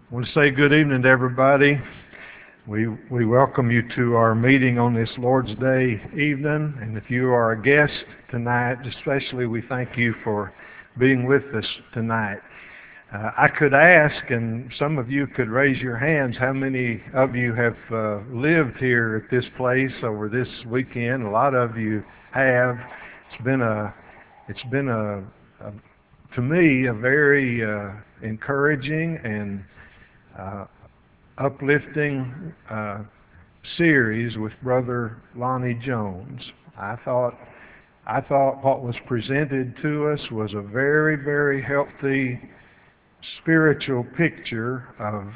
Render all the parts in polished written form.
I want to say good evening to everybody. We welcome you to our meeting on this Lord's Day evening. And if you are a guest tonight, especially, we thank you for being with us tonight. I could ask, and some of you could raise your hands, how many of you have lived here at this place over this weekend? A lot of you have. It's been to me, a very encouraging and uplifting series with Brother Lonnie Jones. I thought what was presented to us was a very, very healthy spiritual picture of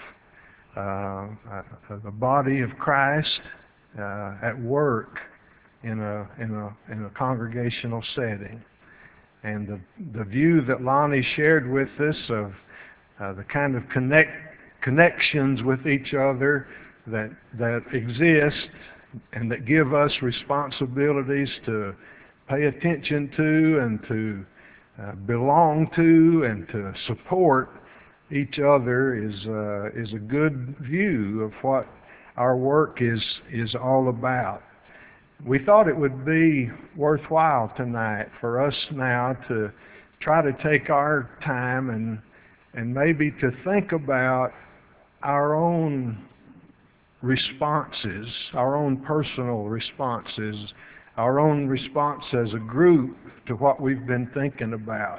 the body of Christ at work in a congregational setting. And the view that Lonnie shared with us of the kind of connections with each other that exist and that give us responsibilities to pay attention to and to belong to and to support each other is a good view of what our work is all about. We thought it would be worthwhile tonight for us now to try to take our time and maybe to think about our own responses, our own personal responses, our own response as a group to what we've been thinking about.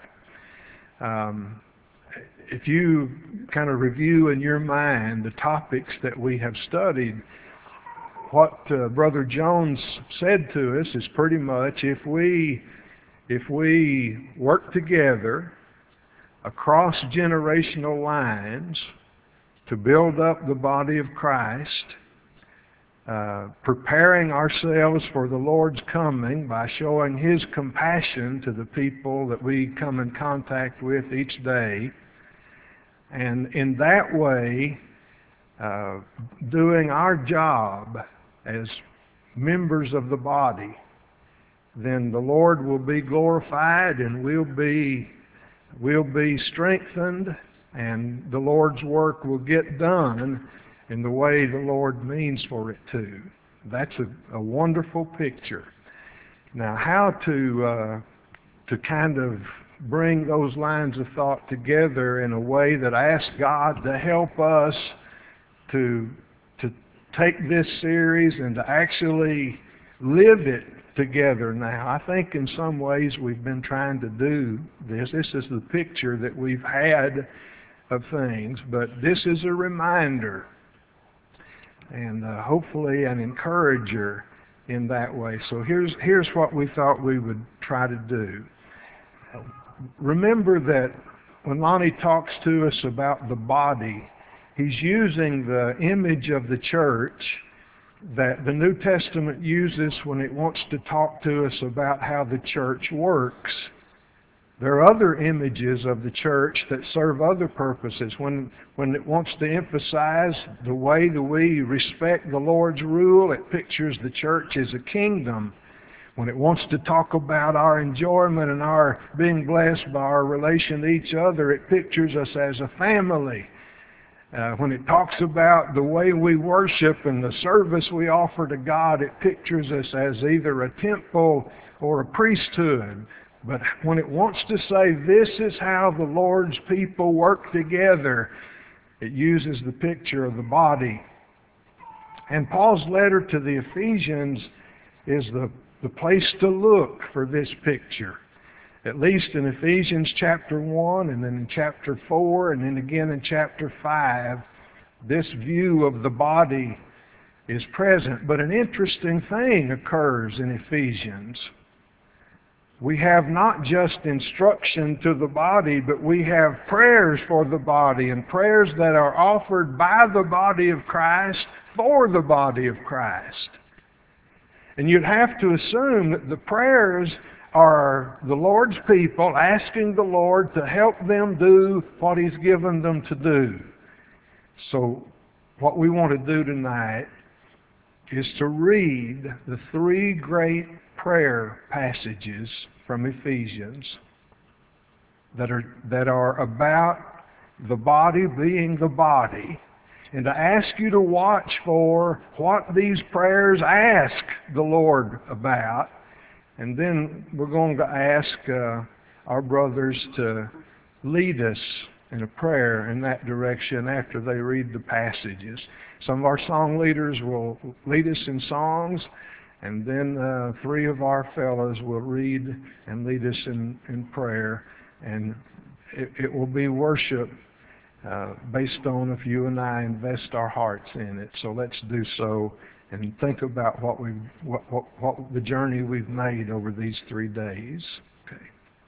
If you kind of review in your mind the topics that we have studied, what Brother Jones said to us is pretty much if we work together across generational lines to build up the body of Christ, preparing ourselves for the Lord's coming by showing His compassion to the people that we come in contact with each day, and in that way doing our job as members of the body, then the Lord will be glorified and we'll be strengthened, and the Lord's work will get done in the way the Lord means for it to. That's a wonderful picture. Now, how to kind of bring those lines of thought together in a way that asks God to help us to take this series and to actually live it together now. I think in some ways we've been trying to do this. This is the picture that we've had of things, but this is a reminder and hopefully an encourager in that way. So here's what we thought we would try to do. Remember that when Lonnie talks to us about the body, he's using the image of the church that the New Testament uses when it wants to talk to us about how the church works. There are other images of the church that serve other purposes. When it wants to emphasize the way that we respect the Lord's rule, it pictures the church as a kingdom. When it wants to talk about our enjoyment and our being blessed by our relation to each other, it pictures us as a family. When it talks about the way we worship and the service we offer to God, it pictures us as either a temple or a priesthood. But when it wants to say this is how the Lord's people work together, it uses the picture of the body. And Paul's letter to the Ephesians is the place to look for this picture. At least in Ephesians chapter 1, and then in chapter 4, and then again in chapter 5, this view of the body is present. But an interesting thing occurs in Ephesians. We have not just instruction to the body, but we have prayers for the body, and prayers that are offered by the body of Christ for the body of Christ. And you'd have to assume that the prayers are the Lord's people asking the Lord to help them do what He's given them to do. So what we want to do tonight is to read the three great prayer passages from Ephesians that are about the body being the body, and to ask you to watch for what these prayers ask the Lord about. And then we're going to ask our brothers to lead us in a prayer in that direction after they read the passages. Some of our song leaders will lead us in songs, and then 3 of our fellows will read and lead us in prayer. And it will be worship based on if you and I invest our hearts in it. So let's do so and think about what the journey we've made over these 3 days. Okay.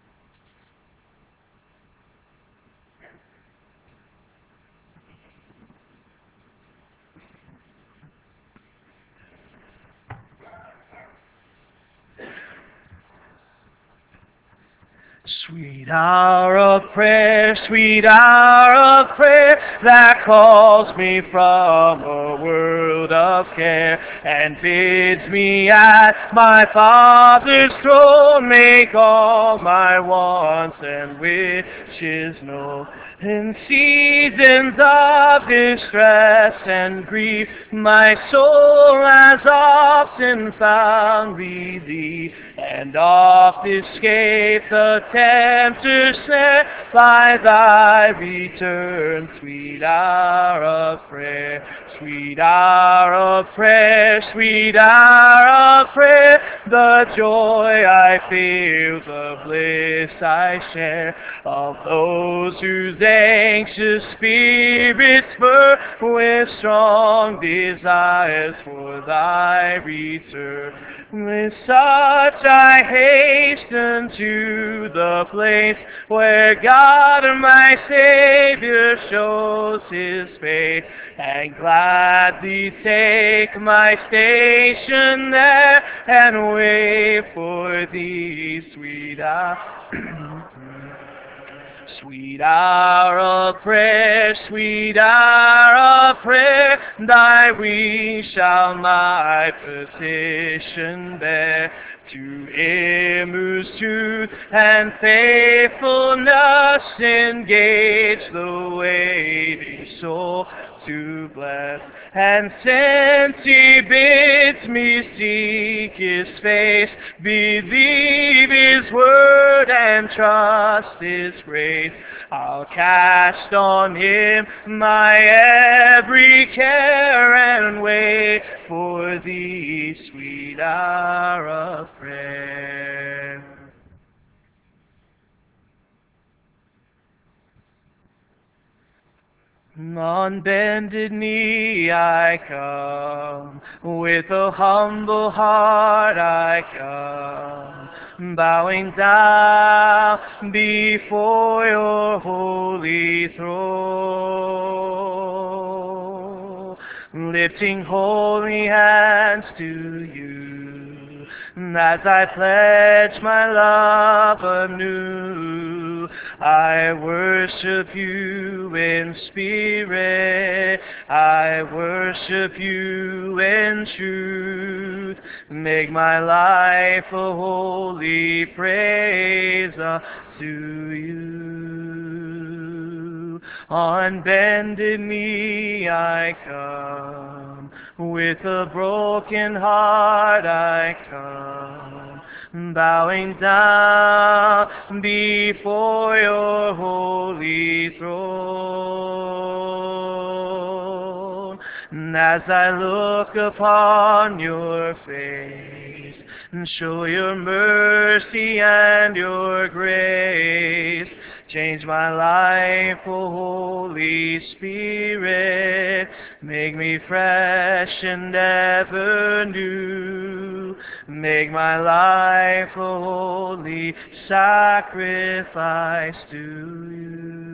Sweet hour of prayer, sweet hour of prayer, that calls me from a world of care, and bids me at my Father's throne make all my wants and wishes known. In seasons of distress and grief, my soul has often found relief, and oft escaped the tempter's snare by thy return, sweet hour of prayer. Sweet hour of prayer, sweet hour of prayer, the joy I feel, the bliss I share, of those whose anxious spirits burn with strong desires for thy return. With such I hasten to the place where God my Savior shows his face, and gladly take my station there, and wait for thee, sweet hour. Sweet hour of prayer, sweet hour of prayer, thy wings shall my petition bear. To him whose truth and faithfulness engage the waiting soul to bless. And since he bids me seek his face, believe his word and trust his grace, I'll cast on him my every care, and wait for thee, sweet hour of prayer. On bended knee I come, with a humble heart I come, bowing down before your holy throne, lifting holy hands to you, as I pledge my love anew. I worship you in spirit, I worship you in truth. Make my life a holy praise to you. On bended knee I come, with a broken heart I come, bowing down before your holy throne. And as I look upon your face, and show your mercy and your grace, change my life, O Holy Spirit. Make me fresh and ever new. Make my life a holy sacrifice to you.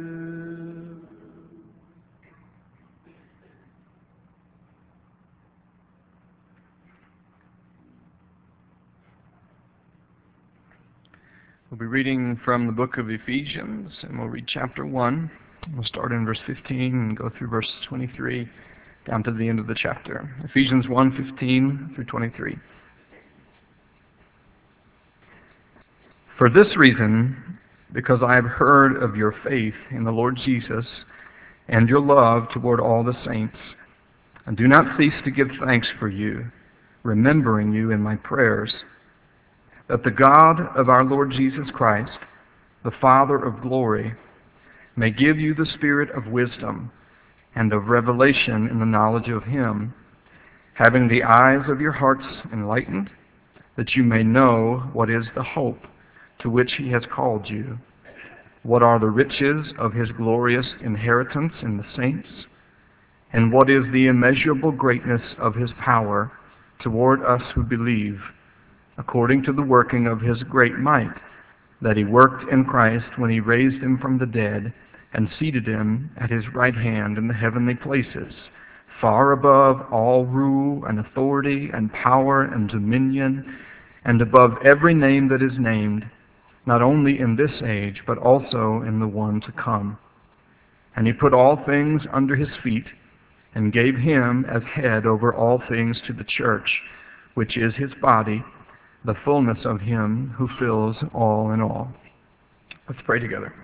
We'll be reading from the book of Ephesians, and we'll read chapter 1. We'll start in verse 15 and go through verse 23 down to the end of the chapter. Ephesians 1:15 through 23. For this reason, because I have heard of your faith in the Lord Jesus and your love toward all the saints, and do not cease to give thanks for you, remembering you in my prayers, that the God of our Lord Jesus Christ, the Father of glory, may give you the spirit of wisdom and of revelation in the knowledge of him, having the eyes of your hearts enlightened, that you may know what is the hope to which he has called you, what are the riches of his glorious inheritance in the saints, and what is the immeasurable greatness of his power toward us who believe, according to the working of his great might, that he worked in Christ when he raised him from the dead and seated him at his right hand in the heavenly places, far above all rule and authority and power and dominion, and above every name that is named, not only in this age, but also in the one to come. And he put all things under his feet, and gave him as head over all things to the church, which is his body, the fullness of him who fills all in all. Let's pray together.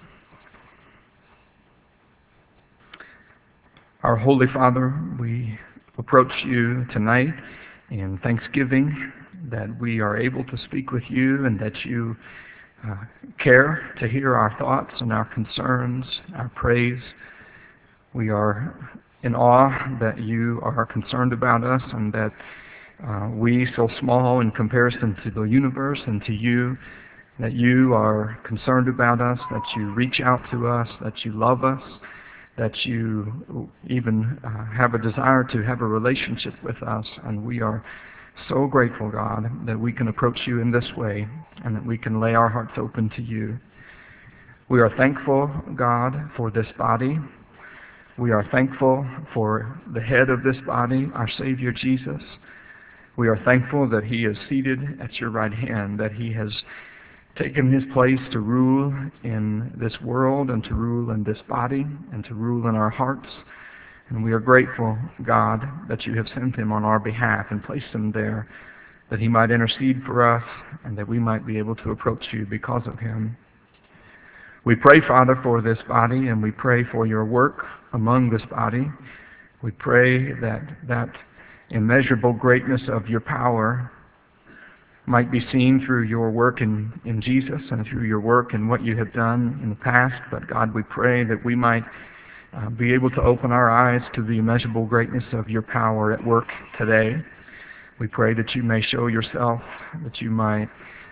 Our Holy Father, we approach you tonight in thanksgiving that we are able to speak with you and that you care to hear our thoughts and our concerns, our praise. We are in awe that you are concerned about us and that we, so small in comparison to the universe and to you, that you are concerned about us, that you reach out to us, that you love us, that you even have a desire to have a relationship with us. And we are so grateful, God, that we can approach you in this way and that we can lay our hearts open to you. We are thankful, God, for this body. We are thankful for the head of this body, our Savior Jesus. We are thankful that he is seated at your right hand, that he has taken his place to rule in this world and to rule in this body and to rule in our hearts. And we are grateful, God, that you have sent him on our behalf and placed him there, that he might intercede for us and that we might be able to approach you because of him. We pray, Father, for this body, and we pray for your work among this body. We pray that that immeasurable greatness of your power might be seen through your work in Jesus and through your work in what you have done in the past. But God, we pray that we might be able to open our eyes to the immeasurable greatness of your power at work today. We pray that you may show yourself, that you might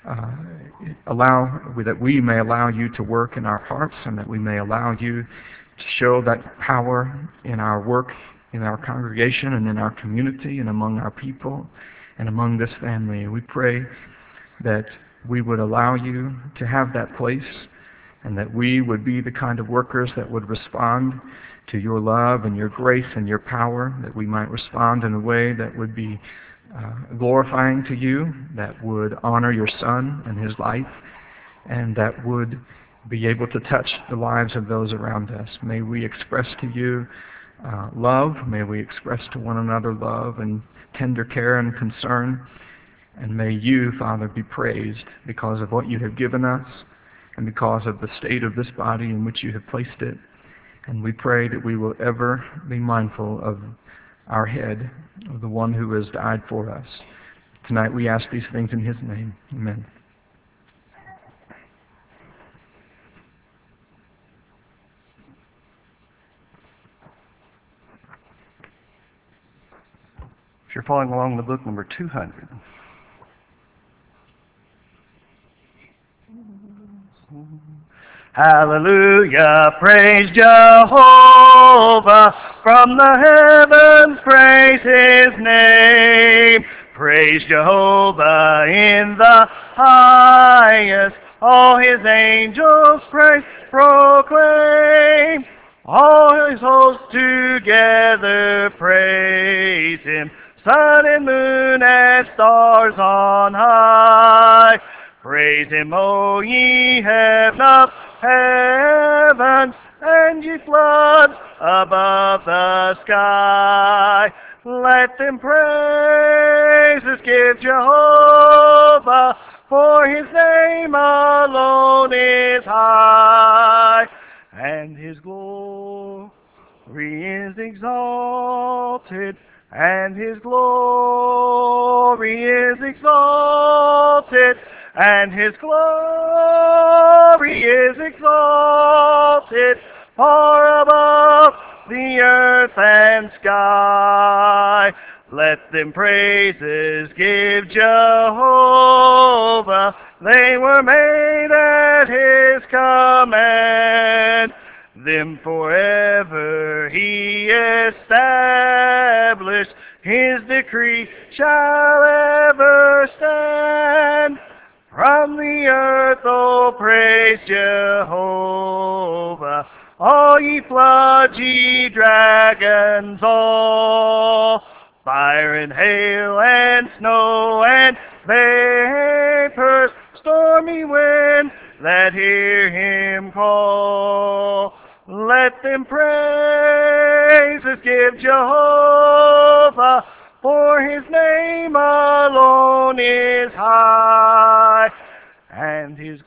that we may allow you to work in our hearts, and that we may allow you to show that power in our work, in our congregation, and in our community, and among our people, and among this family. We pray that we would allow you to have that place, and that we would be the kind of workers that would respond to your love and your grace and your power, that we might respond in a way that would be glorifying to you, that would honor your Son and his life, and that would be able to touch the lives of those around us. May we express to you love. May we express to one another love and tender care and concern. And may you, Father, be praised because of what you have given us and because of the state of this body in which you have placed it. And we pray that we will ever be mindful of our head, of the one who has died for us. Tonight we ask these things in his name. Amen. If you're following along in the book, number 200. Hallelujah, praise Jehovah, from the heavens praise his name. Praise Jehovah in the highest, all his angels praise proclaim. All his hosts together praise him, sun and moon and stars on high. Praise him, O ye heaven of heavens, and ye floods above the sky. Let them praises give Jehovah, for his name alone is high, and his glory is exalted, and his glory is exalted, and his glory is exalted, far above the earth and sky. Let them praises give Jehovah, they were made at his command. Them forever he established, his decree shall ever stand. From the earth, oh, praise Jehovah, all ye floods, ye dragons all, fire and hail and snow and vapors, stormy wind that hear him call. Let them praises give Jehovah, for his name alone is high, and his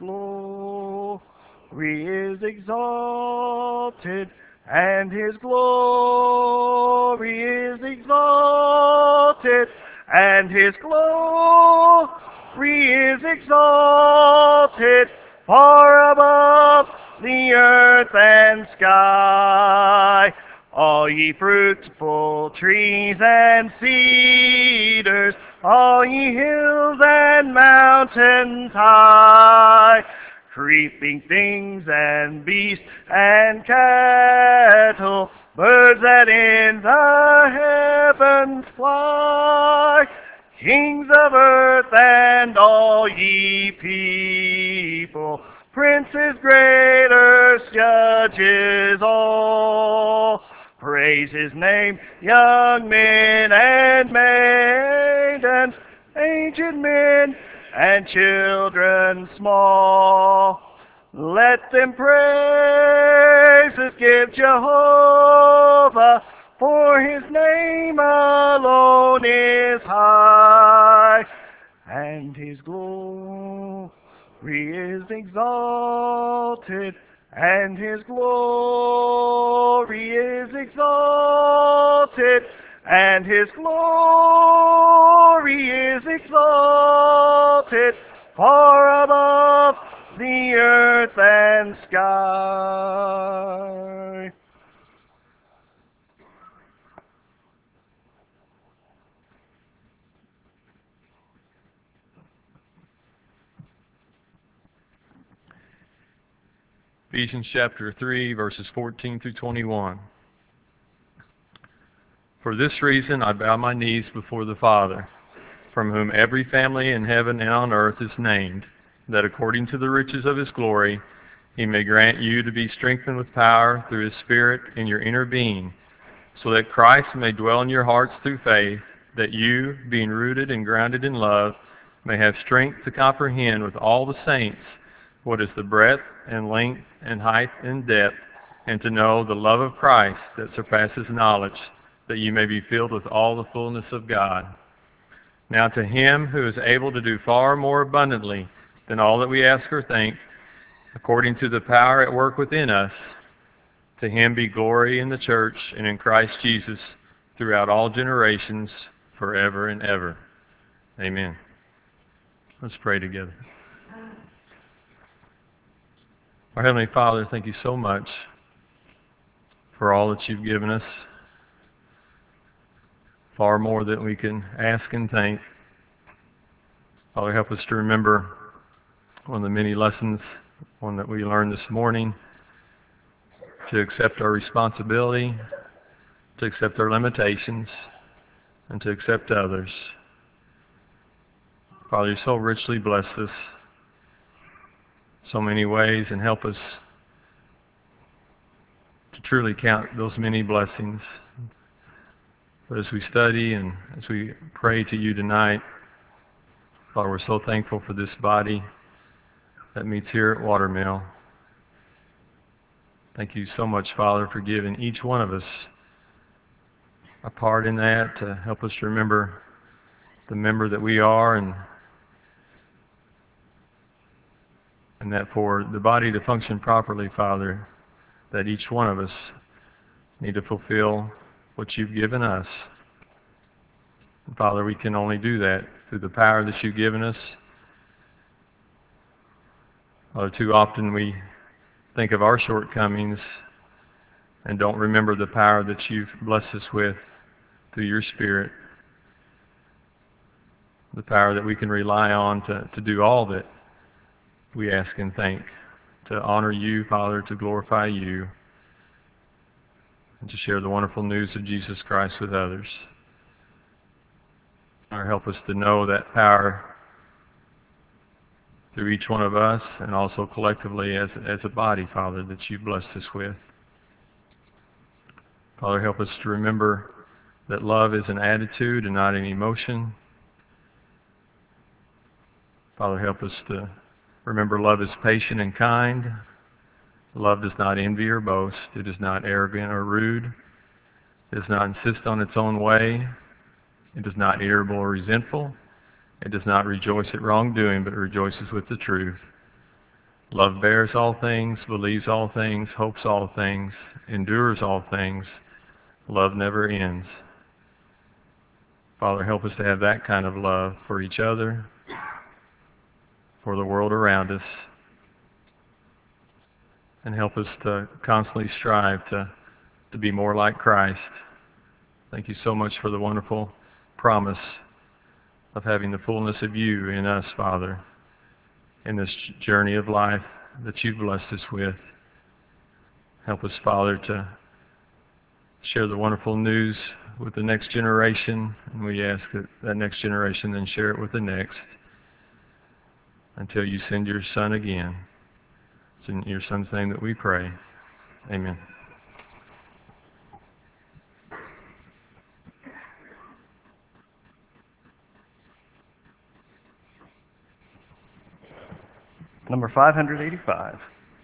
glory is exalted, and his glory is exalted, and his glory is exalted, far above the earth and sky. All ye fruitful trees and cedars, all ye hills and mountains high, creeping things and beasts and cattle, birds that in the heavens fly, kings of earth and all ye people, princes, greaters, judges all. Praise his name, young men and maidens, aged men and children small. Let them praises give Jehovah, for his name alone is high, and his glory is exalted, and his glory is exalted, and his glory is exalted, far above the earth and sky. Ephesians chapter 3, verses 14 through 21. For this reason I bow my knees before the Father, from whom every family in heaven and on earth is named, that according to the riches of his glory he may grant you to be strengthened with power through his Spirit in your inner being, so that Christ may dwell in your hearts through faith, that you, being rooted and grounded in love, may have strength to comprehend with all the saints what is the breadth and length and height and depth, and to know the love of Christ that surpasses knowledge, that you may be filled with all the fullness of God. Now to him who is able to do far more abundantly than all that we ask or think, according to the power at work within us, to him be glory in the church and in Christ Jesus throughout all generations, forever and ever. Amen. Let's pray together. Our Heavenly Father, thank you so much for all that you've given us, far more than we can ask and think. Father, help us to remember one of the many lessons, one that we learned this morning, to accept our responsibility, to accept our limitations, and to accept others. Father, you so richly bless us so many ways, and help us to truly count those many blessings. But as we study and as we pray to you tonight, Father, we're so thankful for this body that meets here at Watermill. Thank you so much, Father, for giving each one of us a part in that, to help us remember the member that we are, and And that for the body to function properly, Father, that each one of us need to fulfill what you've given us. And Father, we can only do that through the power that you've given us. Father, too often we think of our shortcomings and don't remember the power that you've blessed us with through your Spirit, the power that we can rely on to do all that we ask and think, to honor you, Father, to glorify you, and to share the wonderful news of Jesus Christ with others. Lord, help us to know that power through each one of us and also collectively as a body, Father, that you've blessed us with. Father, help us to remember that love is an attitude and not an emotion. Father, help us to remember love is patient and kind. Love does not envy or boast. It is not arrogant or rude. It does not insist on its own way. It is not irritable or resentful. It does not rejoice at wrongdoing, but rejoices with the truth. Love bears all things, believes all things, hopes all things, endures all things. Love never ends. Father, help us to have that kind of love for each other, for the world around us, and help us to constantly strive to be more like Christ. Thank you so much for the wonderful promise of having the fullness of you in us, Father, in this journey of life that you've blessed us with. Help us, Father, to share the wonderful news with the next generation, and we ask that that next generation then share it with the next until you send your Son again. It's in your Son's name that we pray. Amen. Number 585.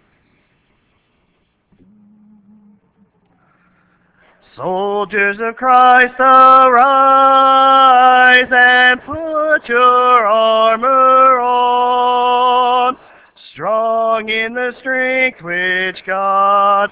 Soldiers of Christ, arise and put your armor on, strong in the strength which God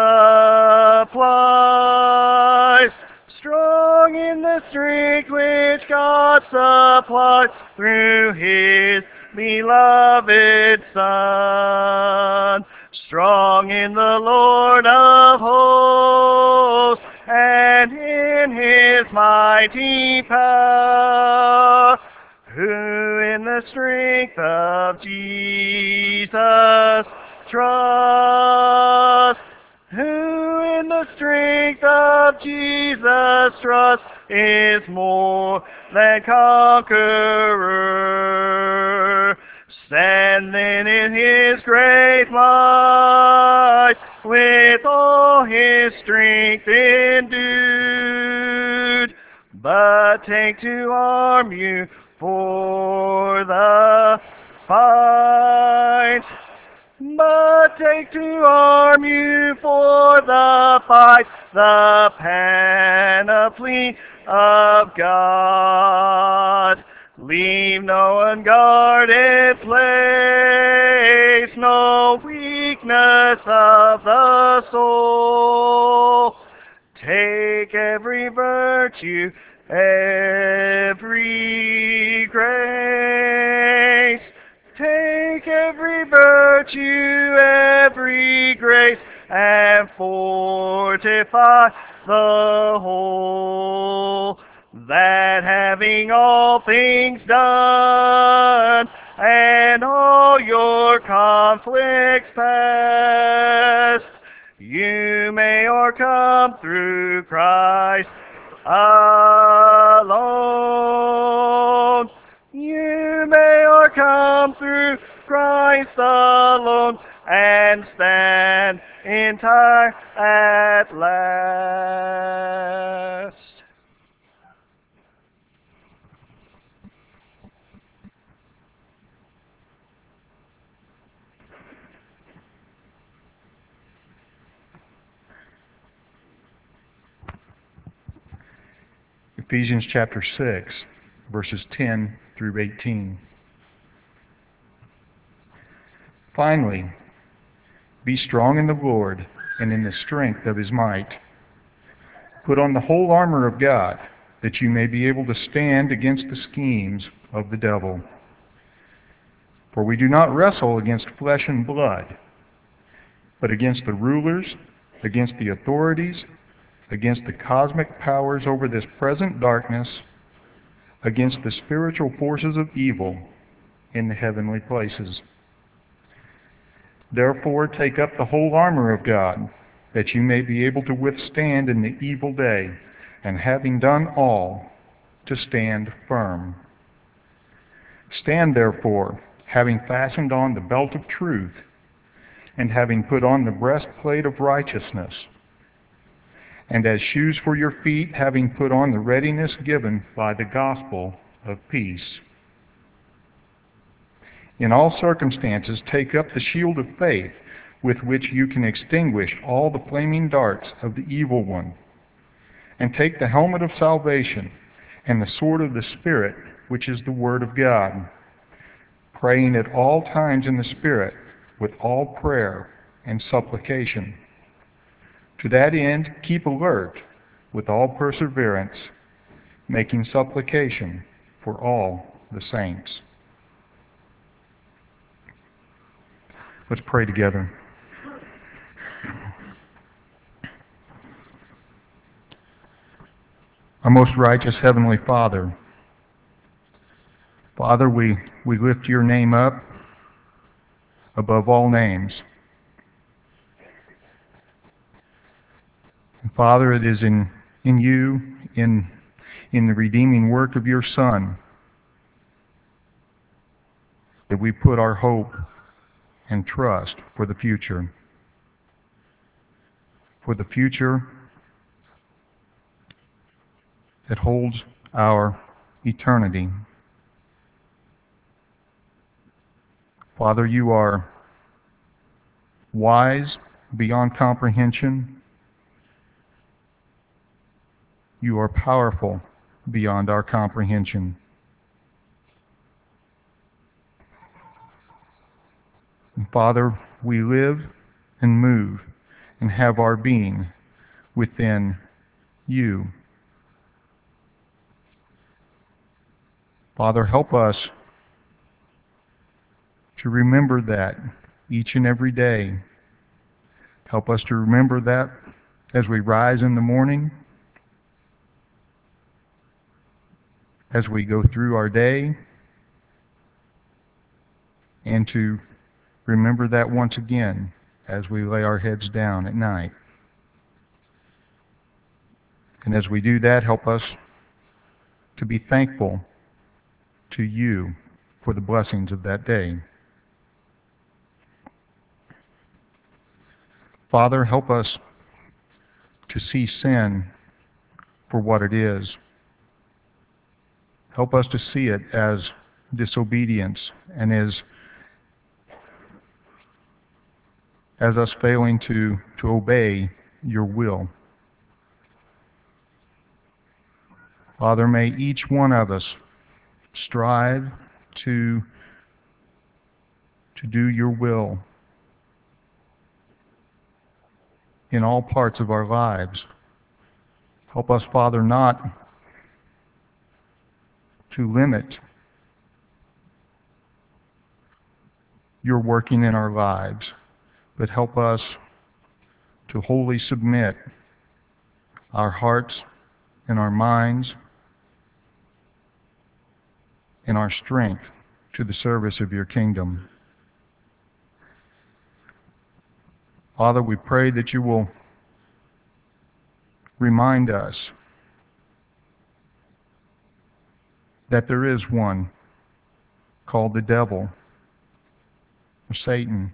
supplies. Strong in the strength which God supplies through His beloved Son. Strong in the Lord of hosts and in His mighty power, who in the strength of Jesus trust, who in the strength of Jesus trust, is more than conqueror. Stand then in His great might, with all His strength endued. But take to arm you for the fight. But take to arm you for the fight, the panoply of God. Leave no unguarded place, no weakness of the soul. Take every virtue, every grace. Take every virtue, every grace, and fortify the whole. That having all things done, and all your conflicts past, you may overcome through Christ alone. You may overcome through Christ alone, and stand entire at last. Ephesians chapter 6, verses 10 through 18. Finally, be strong in the Lord and in the strength of his might. Put on the whole armor of God, that you may be able to stand against the schemes of the devil. For we do not wrestle against flesh and blood, but against the rulers, against the authorities, against the cosmic powers over this present darkness, against the spiritual forces of evil in the heavenly places. Therefore, take up the whole armor of God, that you may be able to withstand in the evil day, and having done all, to stand firm. Stand therefore, having fastened on the belt of truth, and having put on the breastplate of righteousness, and as shoes for your feet, having put on the readiness given by the gospel of peace. In all circumstances, take up the shield of faith, with which you can extinguish all the flaming darts of the evil one, and take the helmet of salvation and the sword of the Spirit, which is the Word of God, praying at all times in the Spirit with all prayer and supplication. To that end, keep alert with all perseverance, making supplication for all the saints. Let's pray together. Our most righteous Heavenly Father, Father, we lift your name up above all names. And Father, it is in you, in the redeeming work of your Son, that we put our hope and trust for the future. For the future that holds our eternity. Father, you are wise beyond comprehension. You are powerful beyond our comprehension. And Father, we live and move and have our being within you. Father, help us to remember that each and every day. Help us to remember that as we rise in the morning, as we go through our day, and to remember that once again as we lay our heads down at night. And as we do that, help us to be thankful to you for the blessings of that day. Father, help us to see sin for what it is. Help us to see it as disobedience and as us failing to obey your will. Father, may each one of us strive to do your will in all parts of our lives. Help us, Father, not to limit your working in our lives, but help us to wholly submit our hearts and our minds and our strength to the service of your kingdom. Father, we pray that you will remind us that there is one called the devil, or Satan,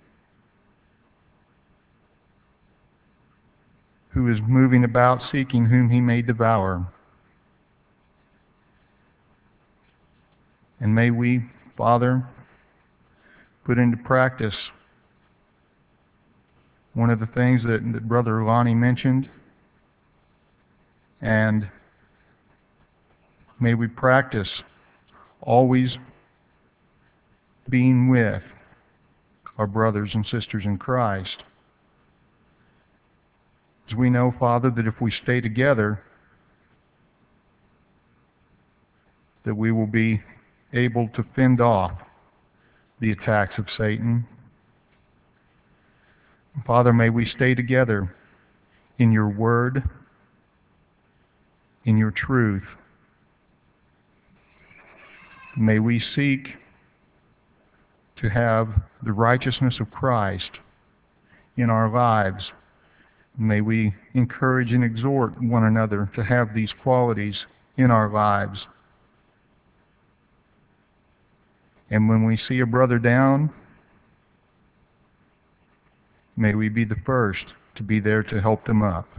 who is moving about seeking whom he may devour. And may we, Father, put into practice one of the things that Brother Lonnie mentioned, and may we practice always being with our brothers and sisters in Christ. As we know, Father, that if we stay together, that we will be able to fend off the attacks of Satan. Father, may we stay together in your word, in your truth. May we seek to have the righteousness of Christ in our lives. May we encourage and exhort one another to have these qualities in our lives. And when we see a brother down, may we be the first to be there to help them up.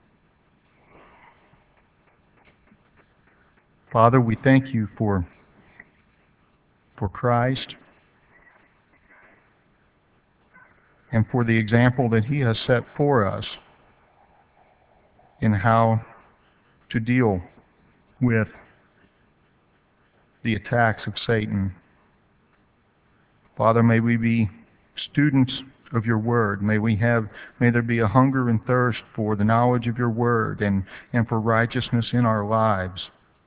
Father, we thank you for Christ and for the example that he has set for us in how to deal with the attacks of Satan. Father, may we be students of your word. May there be a hunger and thirst for the knowledge of your word and for righteousness in our lives.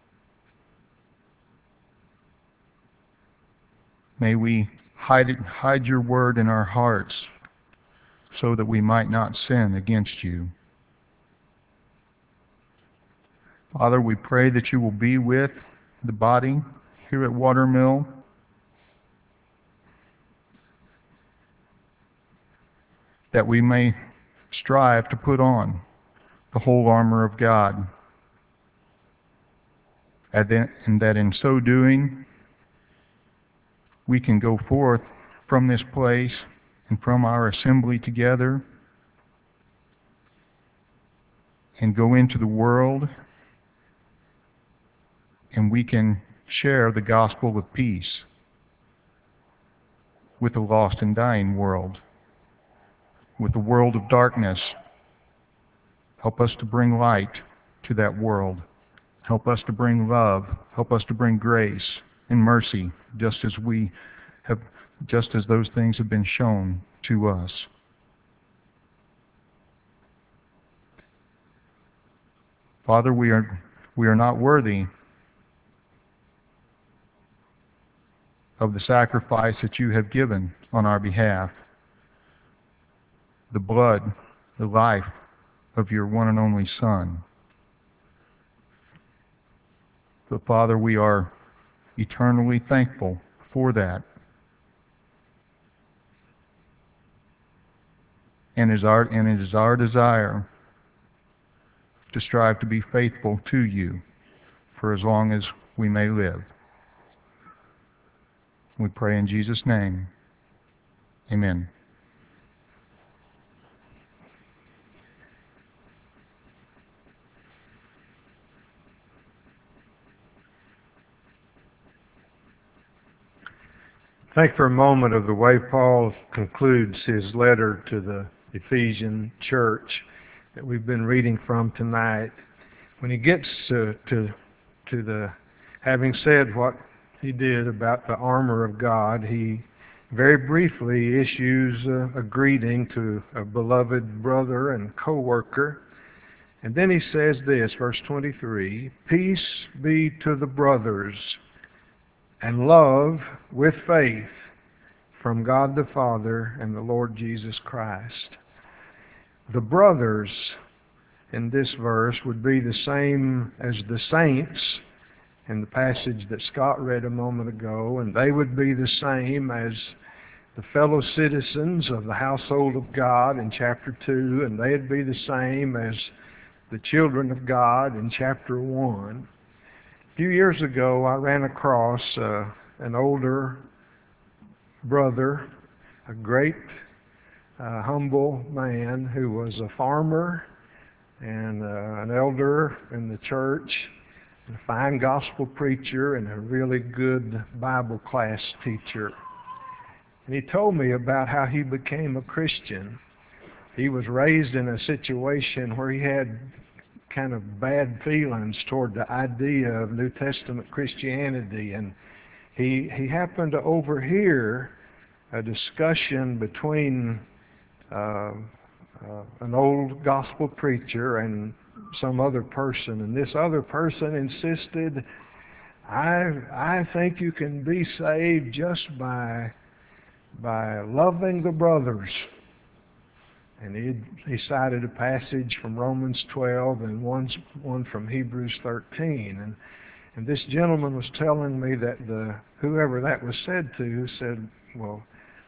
May we hide your word in our hearts so that we might not sin against you. Father, we pray that you will be with the body here at Watermill. That we may strive to put on the whole armor of God. And that in so doing, we can go forth from this place and from our assembly together and go into the world, and we can share the gospel of peace with the lost and dying world, with the world of darkness. Help us to bring light to that world. Help us to bring love. Help us to bring grace and mercy, just as those things have been shown to us. Father, we are not worthy of the sacrifice that you have given on our behalf. The blood, the life of your one and only Son. But Father, we are eternally thankful for that. And it is our desire to strive to be faithful to you for as long as we may live. We pray in Jesus' name. Amen. Think for a moment of the way Paul concludes his letter to the Ephesian church that we've been reading from tonight. When he gets to the having said what he did about the armor of God, he very briefly issues a greeting to a beloved brother and co-worker. And then he says this, verse 23, "Peace be to the brothers, and love with faith from God the Father and the Lord Jesus Christ." The brothers in this verse would be the same as the saints in the passage that Scott read a moment ago, and they would be the same as the fellow citizens of the household of God in chapter 2, and they'd be the same as the children of God in chapter 1. A few years ago, I ran across an older brother, a great humble man who was a farmer and an elder in the church, a fine gospel preacher, and a really good Bible class teacher. And he told me about how he became a Christian. He was raised in a situation where he had kind of bad feelings toward the idea of New Testament Christianity, and he happened to overhear a discussion between an old gospel preacher and some other person, and this other person insisted, I think you can be saved just by loving the brothers. And he cited a passage from Romans 12 and one from Hebrews 13. And this gentleman was telling me that whoever that was said to said, well,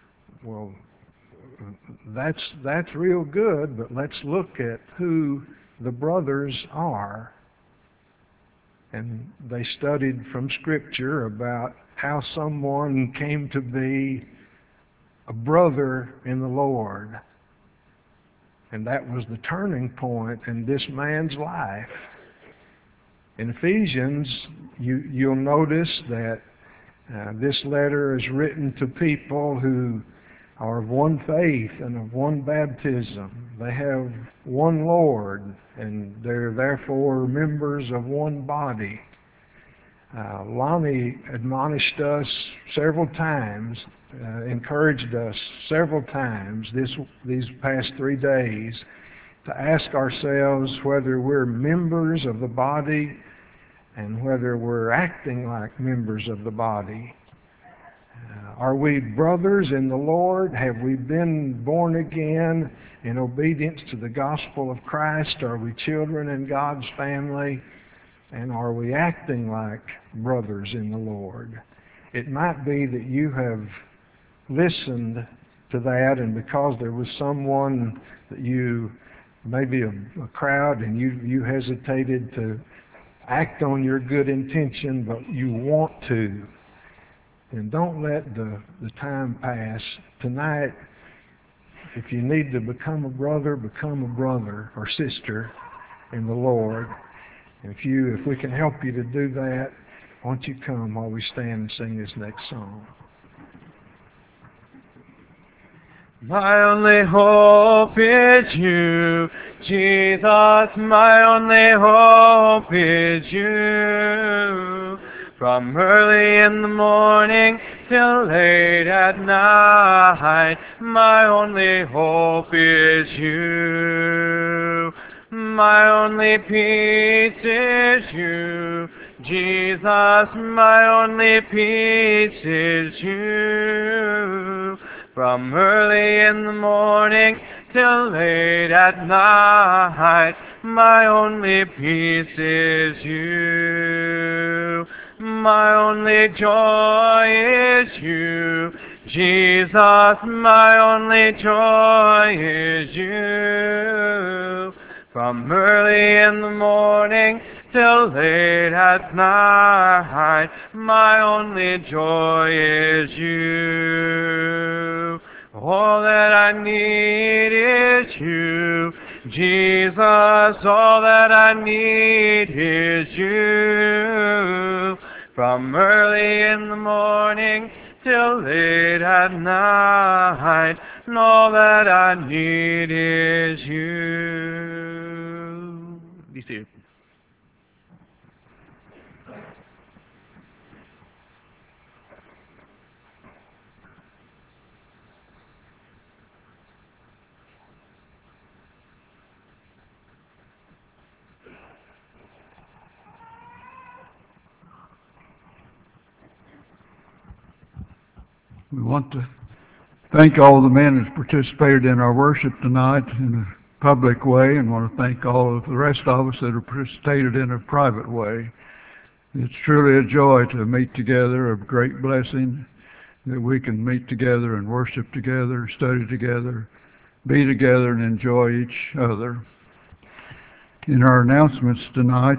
that's real good, but let's look at who the brothers are. And they studied from Scripture about how someone came to be a brother in the Lord. And that was the turning point in this man's life. In Ephesians, you'll notice that this letter is written to people who are of one faith and of one baptism. They have one Lord, and they're therefore members of one body. Lonnie admonished us several times, encouraged us several times these past 3 days to ask ourselves whether we're members of the body and whether we're acting like members of the body. Are we brothers in the Lord? Have we been born again in obedience to the gospel of Christ? Are we children in God's family? And are we acting like brothers in the Lord? It might be that you have listened to that, and because there was someone that you, maybe a crowd, and you hesitated to act on your good intention, but you want to. And don't let the time pass. Tonight, if you need to become a brother or sister in the Lord. And if we can help you to do that, won't you come while we stand and sing this next song? My only hope is you, Jesus, my only hope is you. From early in the morning till late at night, my only hope is you. My only peace is you, Jesus, my only peace is you. From early in the morning till late at night, my only peace is you. My only joy is you, Jesus, my only joy is you. From early in the morning till late at night, my only joy is you. All that I need is you, Jesus, all that I need is you. From early in the morning till late at night, and all that I need is you. Be seated. We want to thank all the men who participated in our worship tonight in a public way, and want to thank all of the rest of us that have participated in a private way. It's truly a joy to meet together, a great blessing that we can meet together and worship together, study together, be together, and enjoy each other. In our announcements tonight,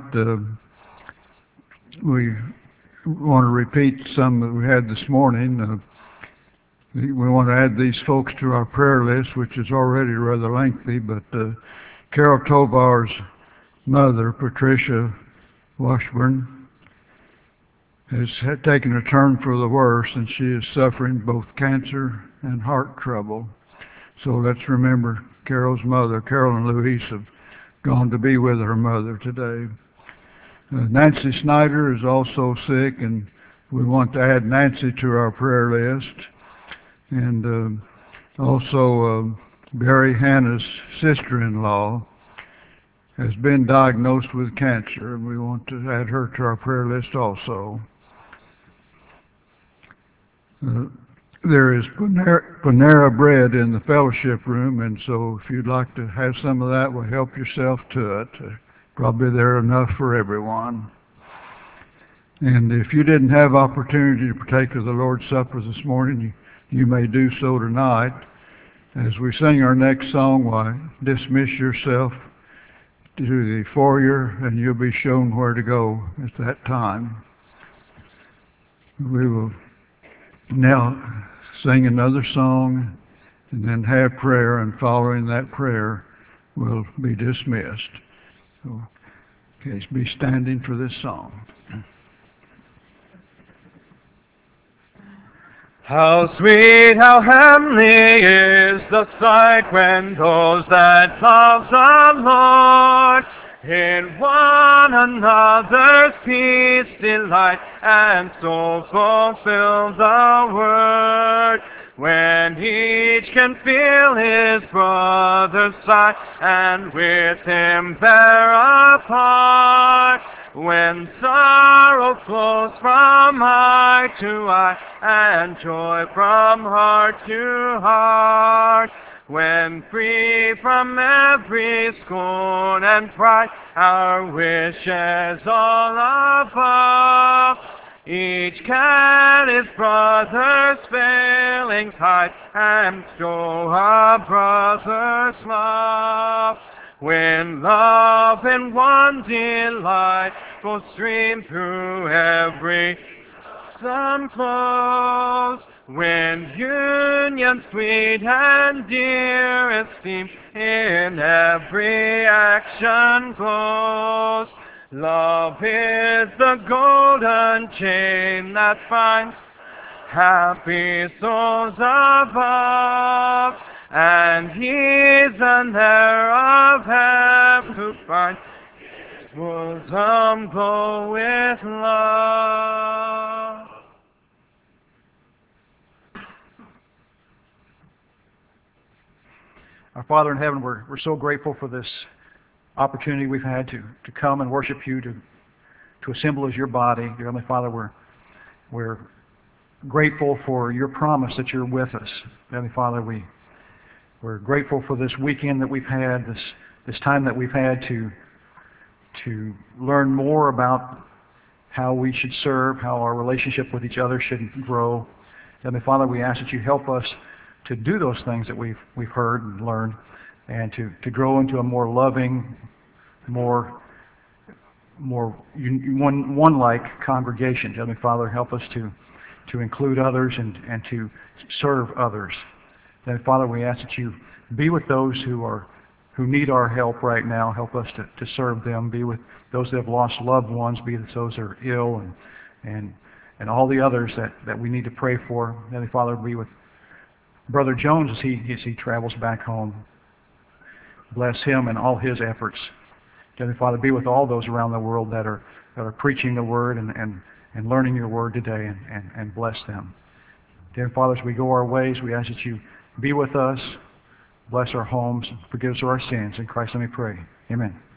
we want to repeat some that we had this morning. We want to add these folks to our prayer list, which is already rather lengthy, but Carol Tovar's mother, Patricia Washburn, has taken a turn for the worse, and she is suffering both cancer and heart trouble. So let's remember Carol's mother. Carol and Louise have gone to be with her mother today. Nancy Snyder is also sick, and we want to add Nancy to our prayer list. And also Barry Hanna's sister-in-law has been diagnosed with cancer, and we want to add her to our prayer list also. There is Panera bread in the fellowship room, and so if you'd like to have some of that, well, help yourself to it. Probably there enough for everyone. And if you didn't have opportunity to partake of the Lord's Supper this morning, you may do so tonight. As we sing our next song, why, dismiss yourself to the foyer, and you'll be shown where to go at that time. We will now sing another song and then have prayer, and following that prayer we'll be dismissed. So, okay, be standing for this song. How sweet, how heavenly is the sight when those that love the Lord in one another's peace delight, and so fulfill the word. When each can feel his brother's sigh, and with him bear a part. When sorrow flows from eye to eye, and joy from heart to heart. When free from every scorn and pride, our wishes all above, each can his brother's failings hide, and show a brother's love. When love in one delight will stream through every bosom flows, when union sweet and dear esteemed in every action glows. Love is the golden chain that binds happy souls above, and he's an heir of heaven who finds his bosom glow with love. Our Father in heaven, we're so grateful for this opportunity we've had to come and worship you, to assemble as your body. Dear Heavenly Father, we're grateful for your promise that you're with us. Heavenly Father, we're grateful for this weekend that we've had, this time that we've had to learn more about how we should serve, how our relationship with each other should grow. Heavenly Father, we ask that you help us to do those things that we've heard and learned, and to grow into a more loving, more one-like congregation. Heavenly Father, help us to include others and to serve others. Heavenly Father, we ask that you be with those who need our help right now. Help us to serve them. Be with those that have lost loved ones. Be with those that are ill, and all the others that we need to pray for. Heavenly Father, be with Brother Jones as he travels back home. Bless him and all his efforts. Heavenly Father, be with all those around the world that are preaching the Word and learning your Word today, and bless them. Dear Father, as we go our ways, we ask that you be with us, bless our homes, forgive us our sins. In Christ let me pray. Amen.